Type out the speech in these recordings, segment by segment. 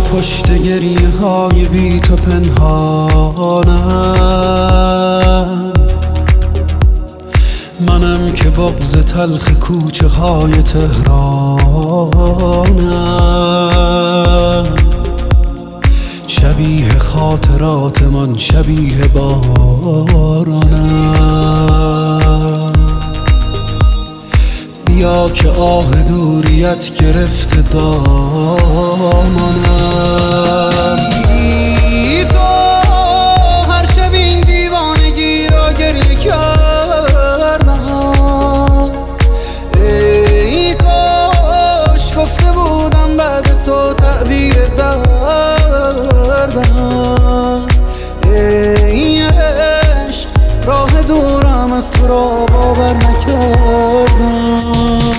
پشت گریه های بی تو پنهانم، منم که بغض تلخ کوچه های تهرانم. شبیه خاطرات من، شبیه بارانم. بیا که آه دوریت گرفته دامانم. بی تو هر شب این دیوانگی را گریه کردم. ای کاش گفته بودم بعد تو تعبیر دردم. ای عشق راه دورم از تو را باور نکردم.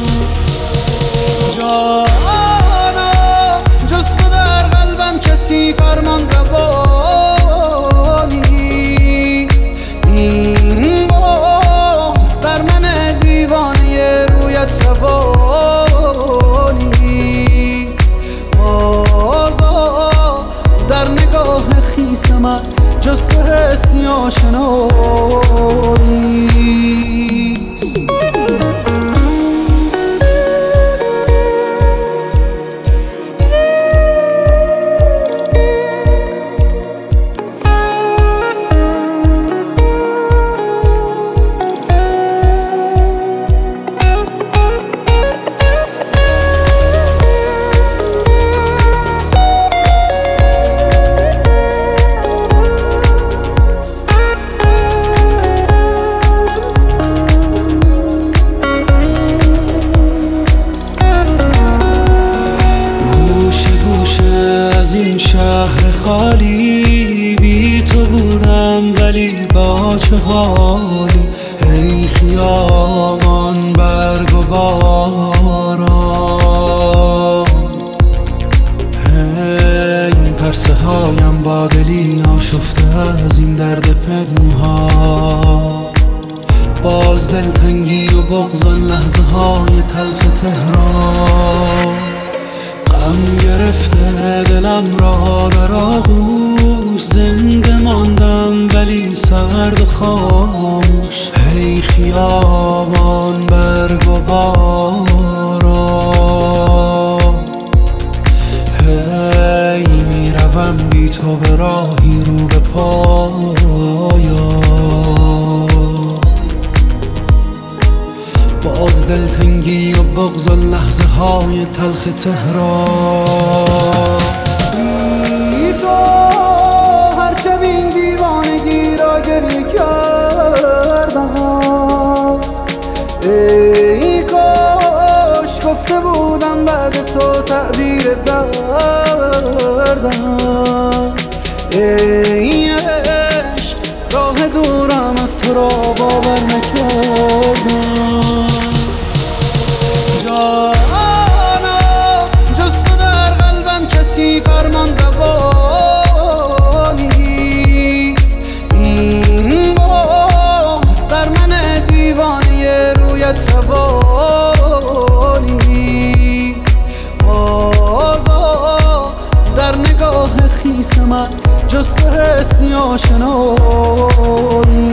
جانا جز تو در قلبم کسی فرمان روا نیست. این بغض در من دیوانه رویت روا نیست. بازا در نگاه خیس من جز تو حسی آشنایی نیست. از این شهر خالی بی تو بودم، ولی با چه حالی. ای خیابان برگ و باران، این پرسه هایم با دلی آشفته از این درد پنهان. باز دلتنگی و بغض آن لحظه های تلخ تهران. غم گرفته دلم را در آغوش، زنده ماندم ولی سرد و خاموش. هی خیابان برگ و باران، هی میروم بی تو به راهی رو به پایان. باز دلتنگی و بغض و لحظه های تلخ تهران. بی تو هر شب این دیوانگی را گریه کردم. ای کاش گفته بودم بعد تو تعبیر دردم. ای عشق راه دورم از تو را باور نکردم. جانا جز تو در قلبم کسی فرمان روا نیست. این بغض در من دیوانه رویت روا نیست. بازا در نگاه خیس من جز تو حسی آشنایی